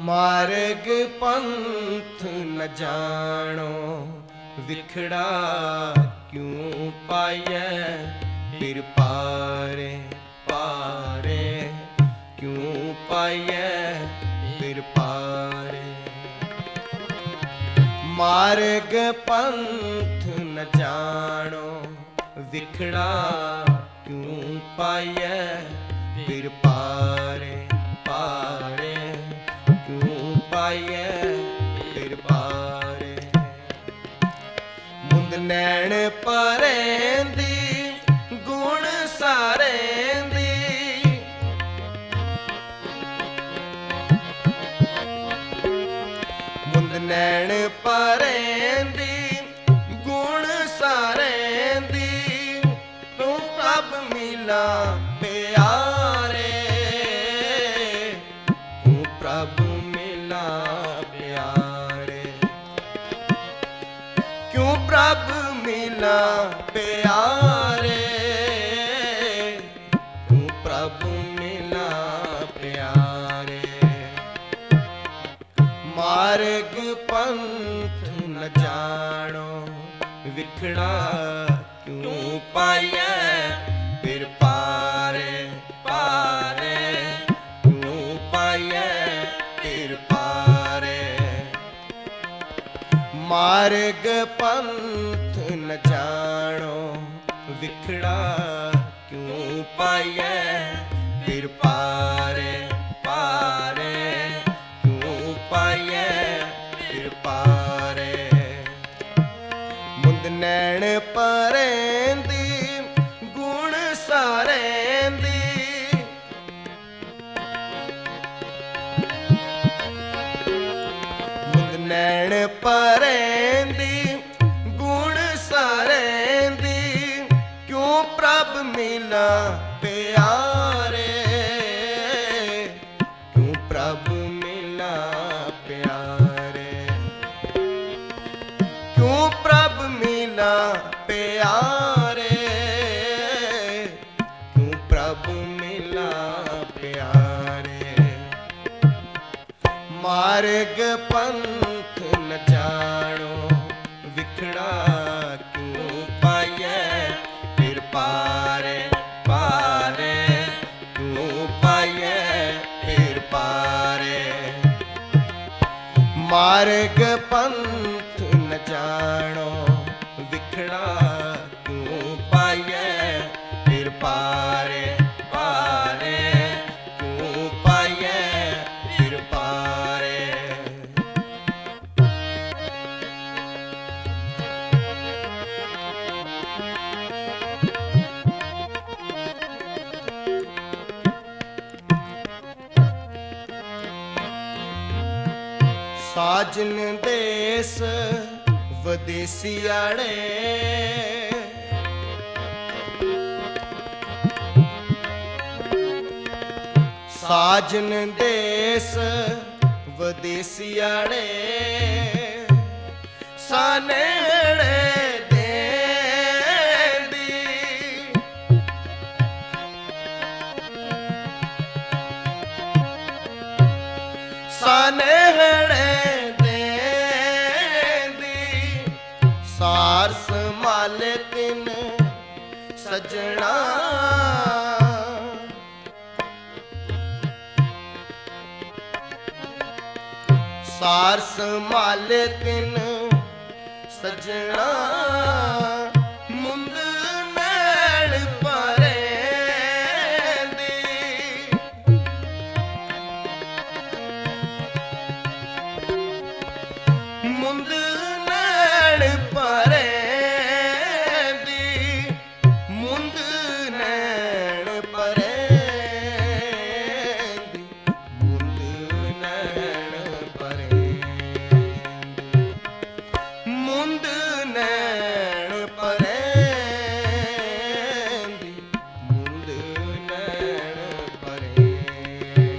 मार्ग पंथ न जानो, विखड़ा क्यों पाए फिर पारे पारे, क्यों पाए फिर पारे। मार्ग पंथ न जानो, विखड़ा क्यों पाए फिर पारे पारे, क्यों पाए फिर पारे। मुंद नैण परेंदी गुण सारेंदी, मुंद नैण परेंदी गुण सारेंदी, तू प्रभ मिला प्यारे, तू प्रभ मिला प्यारे। क्यों प्रभ मिला प्यारे, तू प्रभ मिला प्यारे। मार्ग पंथ न जानो, विखड़ा क्यों पाए फिर पारे पारे, क्यों पाए फिर पारे। मार्ग पंथ न जानो, विखड़ा क्यों पाए फिर पारे पारे, क्यों पाए फिर पारे। मुंद नैण परेंदी गुण सारेंदी, मुंद नैण परेंदी गुण सारेंदी, क्यों प्रभ मिला प्यारे, क्यों प्रभ मिला प्यारे। क्यों प्रभ मिला प्यारे, क्यों प्रभ मिला प्यारे। मार्ग पंथ न जानो, विखड़ा क्यों पाए फिर पारे पारे, क्यों पाए फिर पारे। मार्ग पंथ न जानो, विखड़ा क्यों पाए फिर पारे पारे, क्यों पाए फिर पारे। साजन देश वदेसियाड़े, साजन देश वदेसियाड़े, सानेड़े देंदी, सानेड़े सार संभाले तिन सजना, सार संभाले तिन सजना। मुंद नैण परेंदी, मुंद नैण परेंदी, मुंद नैण परेंदी, मुंद नैण परेंदी, मुंद नैण परेंदी, मुंद नैण परेंदी।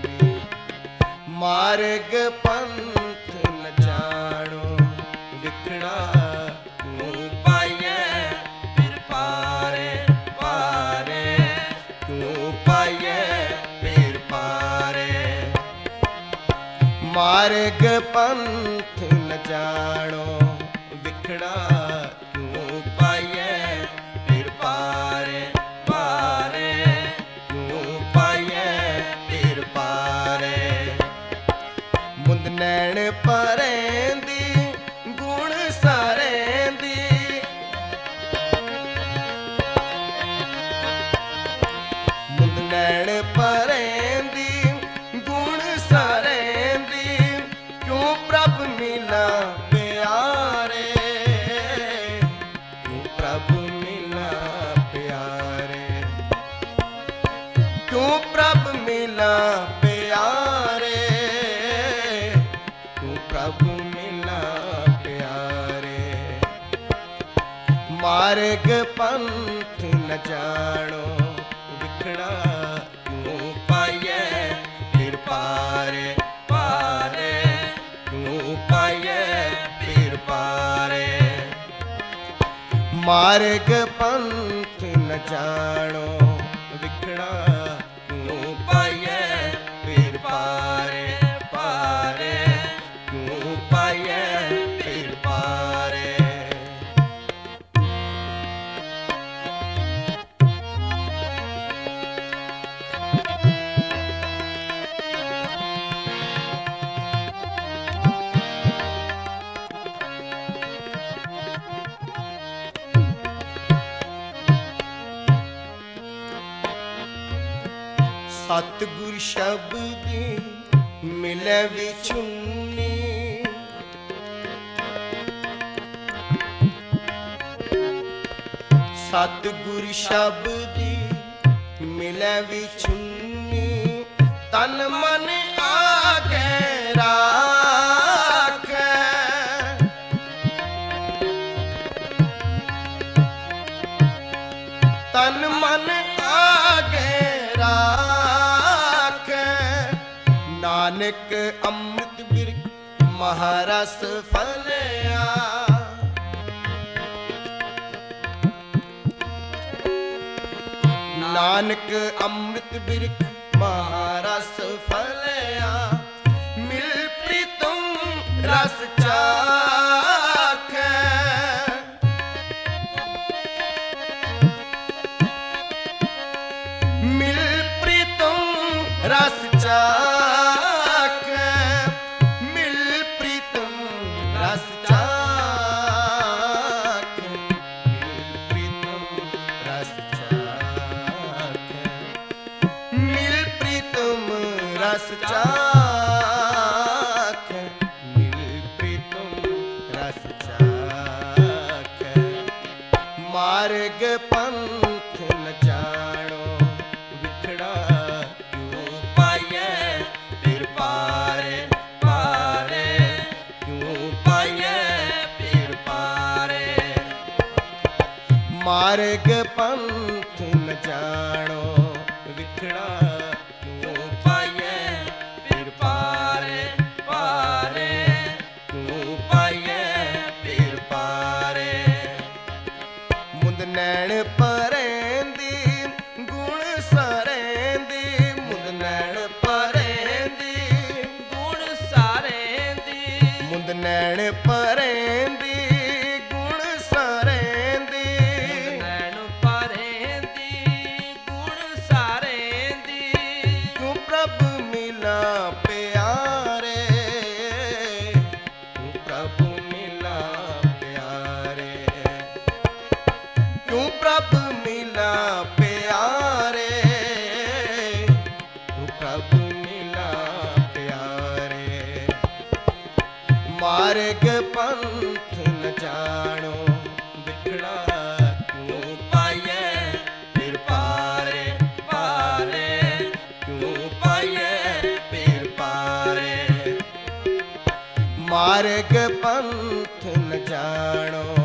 मार्ग पंथ न जानो, विखड़ा क्यों पाए फिर पारे पारे, क्यों पाए फिर पारे। मार्ग पंथ न जानो विखड़ा क्यों पाइए फिर पारे पारे क्यों पाइए फिर पारे मुंद नैन परेंदी गुण सारेंदी मुंद नैन परेंदी गुण सारेंदी क्यों प्रभ मिला प्यारे क्यों प्रभ मिला प्यारे क्यों प्रभ मिला प्यारे क्यों प्रभ मिला प्यारे मार्ग पंथ न जानो विखड़ा क्यों पाइए फिर पारे पारे क्यों पाइए फिर पारे मार्ग पंथ न जानो विखड़ा क्यों पाइए फिर पारे पारे क्यों पाइए फिर पारे सतगुर शब्द मिले विछुन्नी सतगुर शब्द मिले विछुन्नी तन मन आगे राखे तन मन आगे नानक अमृत बिरख महारस फलया नानक अमृत बिरख महारस फलया मिल प्रीतम रस चाखे मिल प्रीतम रस चाखे मिल प्रीतम रस चाखे मिल प्रीतम रस चाखे मिल प्रीतम रस चाखे मार्ग पंथ न जानो विखड़ा क्यों पाइए फिर पारे पारे क्यों पाइए फिर पारे मार्ग पंथ न जानो विखड़ा क्यों पाइए फिर पारे पारे क्यों पाइए फिर पारे मुंद नैन परेंदी गुण सारेंदी मुंद नैन परेंदी गुण सारेंदी मुंद नैन परेंदी गुण सारेंदी नैन परेंदी गुण सारेंदी क्यों प्रभ मिला प्यारे क्यों प्रभ मिला प्यारे क्यों प्रभ मिला प्यारे क्यों प्रभ मिला प्यारे मार्ग पंथ न जानो विखड़ा क्यों पाइए फिर पारे पारे क्यों पाइए फिर पारे मार्ग पंथ न जानो